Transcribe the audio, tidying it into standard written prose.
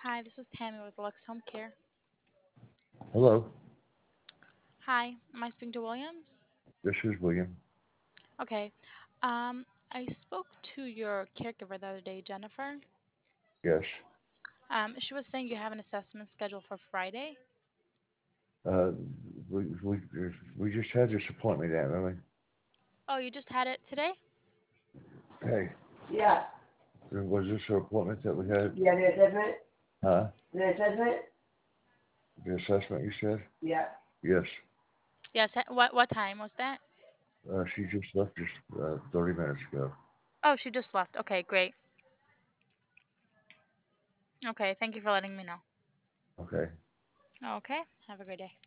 Hi, this is Tammy with Lux Home Care. Hello, Hi, am I speaking to Williams? this is William. Okay. I spoke to your caregiver the other day, Jennifer. Yes. She was saying you have an assessment scheduled for Friday. Uh, we we just had this appointment, haven't we? Oh, you just had it today? Hey, Yeah. was this an appointment that we had? Yeah, the assessment? Huh? The assessment? The assessment you said? Yeah. Yes. Yes. What time was that? She just left us 30 minutes ago. Oh, she just left. Okay, great. Okay, thank you for letting me know. Okay. Okay, have a great day.